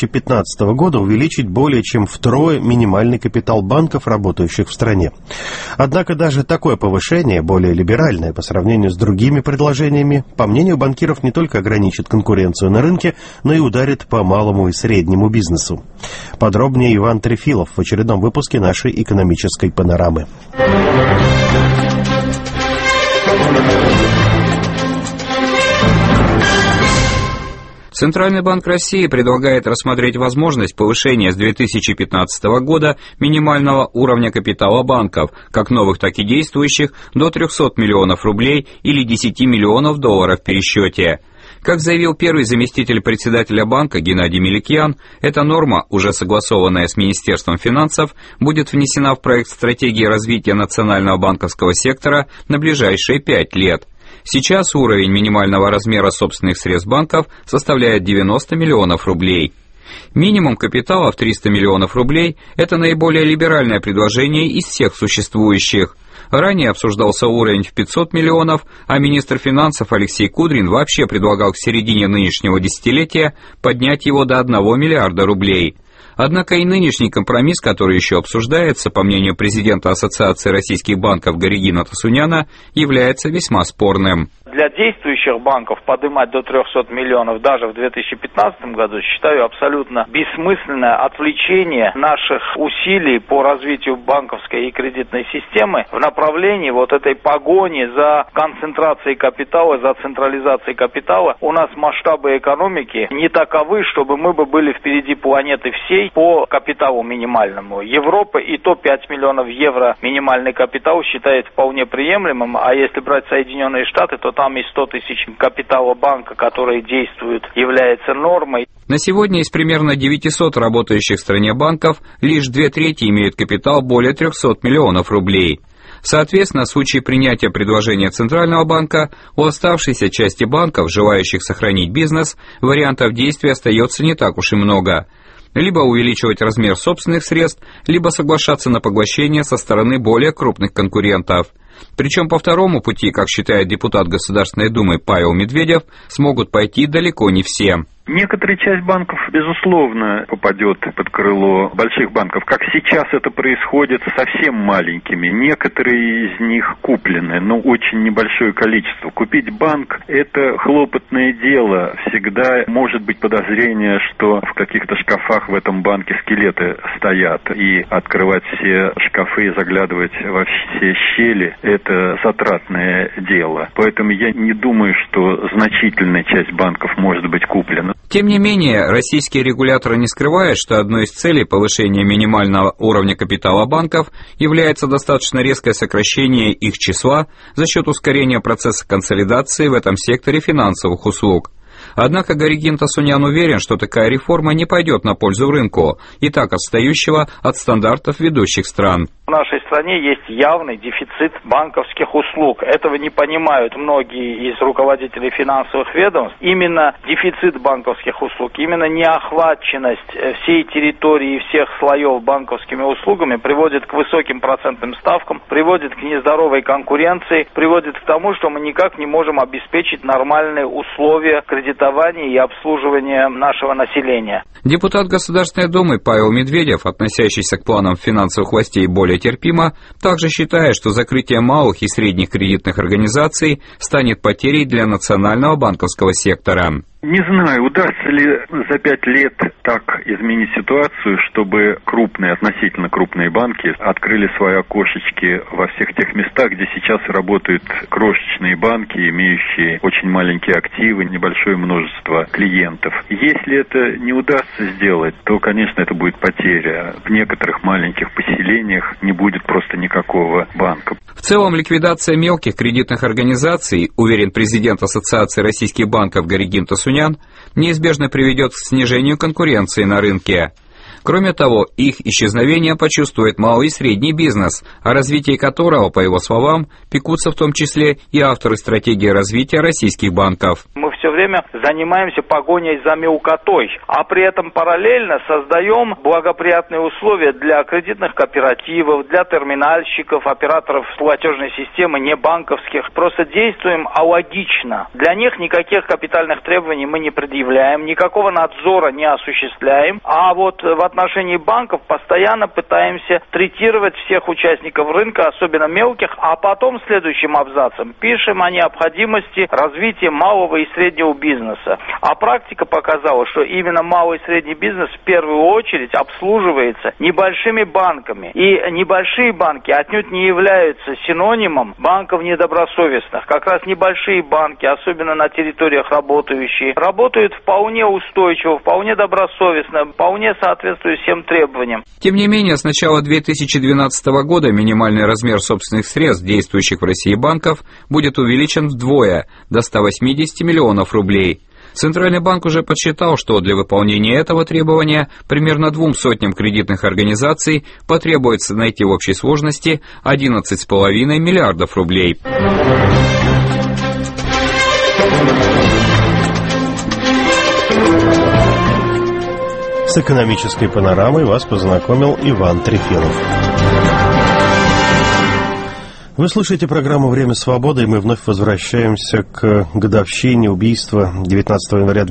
2015 года увеличить более чем втрое минимальный капитал банков, работающих в стране. Однако даже такое повышение, более либеральное по сравнению с другими предложениями, по мнению банкиров, не только ограничит конкуренцию на рынке, но и ударит по малому и среднему бизнесу. Подробнее Иван Трефилов в очередном выпуске нашей экономической панорамы. Центральный банк России предлагает рассмотреть возможность повышения с 2015 года минимального уровня капитала банков, как новых, так и действующих, до 300 миллионов рублей или 10 миллионов долларов в пересчете. Как заявил первый заместитель председателя банка Геннадий Меликьян, эта норма, уже согласованная с Министерством финансов, будет внесена в проект стратегии развития национального банковского сектора на ближайшие 5 лет. Сейчас уровень минимального размера собственных средств банков составляет 90 миллионов рублей. Минимум капитала в 300 миллионов рублей – это наиболее либеральное предложение из всех существующих. Ранее обсуждался уровень в 500 миллионов, а министр финансов Алексей Кудрин вообще предлагал к середине нынешнего десятилетия поднять его до 1 миллиарда рублей. Однако и нынешний компромисс, который еще обсуждается, по мнению президента Ассоциации российских банков Горегина Тасуняна, является весьма спорным. Для действующих банков поднимать до 300 миллионов даже в 2015 году считаю абсолютно бессмысленное отвлечение наших усилий по развитию банковской и кредитной системы в направлении вот этой погони за концентрацией капитала, за централизацией капитала. У нас масштабы экономики не таковы, чтобы мы бы были впереди планеты всей по капиталу минимальному. Европа и то 5 миллионов евро минимальный капитал считает вполне приемлемым, а если брать Соединенные Штаты, то там и 100 тысяч капитала банка, которые действуют, является нормой. На сегодня из примерно 900 работающих в стране банков лишь 2/3 имеют капитал более 300 миллионов рублей. Соответственно, в случае принятия предложения Центрального банка, у оставшейся части банков, желающих сохранить бизнес, вариантов действий остается не так уж и много. Либо увеличивать размер собственных средств, либо соглашаться на поглощение со стороны более крупных конкурентов. Причем по второму пути, как считает депутат Государственной Думы Павел Медведев, смогут пойти далеко не все. Некоторая часть банков, безусловно, попадет под крыло больших банков, как сейчас это происходит с совсем маленькими. Некоторые из них куплены, но очень небольшое количество. Купить банк – это хлопотное дело. Всегда может быть подозрение, что в каких-то шкафах в этом банке скелеты стоят. И открывать все шкафы и заглядывать во все щели – это затратное дело. Поэтому я не думаю, что значительная часть банков может быть куплена. Тем не менее, российские регуляторы не скрывают, что одной из целей повышения минимального уровня капитала банков является достаточно резкое сокращение их числа за счет ускорения процесса консолидации в этом секторе финансовых услуг. Однако Горегин Тасунян уверен, что такая реформа не пойдет на пользу рынку, и так отстающего от стандартов ведущих стран. В нашей стране есть явный дефицит банковских услуг. Этого не понимают многие из руководителей финансовых ведомств. Именно дефицит банковских услуг, именно неохваченность всей территории и всех слоев банковскими услугами приводит к высоким процентным ставкам, приводит к нездоровой конкуренции, приводит к тому, что мы никак не можем обеспечить нормальные условия кредитования и обслуживания нашего населения. Депутат Государственной Думы Павел Медведев, относящийся к планам финансовых властей более терпимо, также считает, что закрытие малых и средних кредитных организаций станет потерей для национального банковского сектора. Не знаю, удастся ли за 5 лет так изменить ситуацию, чтобы крупные, относительно крупные банки открыли свои окошечки во всех тех местах, где сейчас работают крошечные банки, имеющие очень маленькие активы, небольшое множество клиентов. Если это не удастся сделать, то, конечно, это будет потеря. В некоторых маленьких поселениях не будет просто никакого банка. В целом, ликвидация мелких кредитных организаций, уверен президент Ассоциации российских банков Горегин Тасунян, неизбежно приведет к снижению конкуренции на рынке. Кроме того, их исчезновение почувствует малый и средний бизнес, о развитии которого, по его словам, пекутся в том числе и авторы стратегии развития российских банков. Мы все время занимаемся погоней за мелкотой, а при этом параллельно создаем благоприятные условия для кредитных кооперативов, для терминальщиков, операторов платежной системы, не банковских. Просто действуем алогично. Для них никаких капитальных требований мы не предъявляем, никакого надзора не осуществляем, а вот в отношении банков постоянно пытаемся третировать всех участников рынка, особенно мелких, а потом следующим абзацем пишем о необходимости развития малого и среднего бизнеса. А практика показала, что именно малый и средний бизнес в первую очередь обслуживается небольшими банками. И небольшие банки отнюдь не являются синонимом банков недобросовестных. Как раз небольшие банки, особенно на территориях работающие, работают вполне устойчиво, вполне добросовестно, вполне соответствуя всем требованиям. Тем не менее, с начала 2012 года минимальный размер собственных средств действующих в России банков будет увеличен вдвое, до 180 миллионов рублей. Центральный банк уже подсчитал, что для выполнения этого требования примерно 200 кредитных организаций потребуется найти в общей сложности 11,5 миллиардов рублей. С экономической панорамой вас познакомил Иван Трефилов. Вы слушаете программу «Время свободы», и мы вновь возвращаемся к годовщине убийства 19 января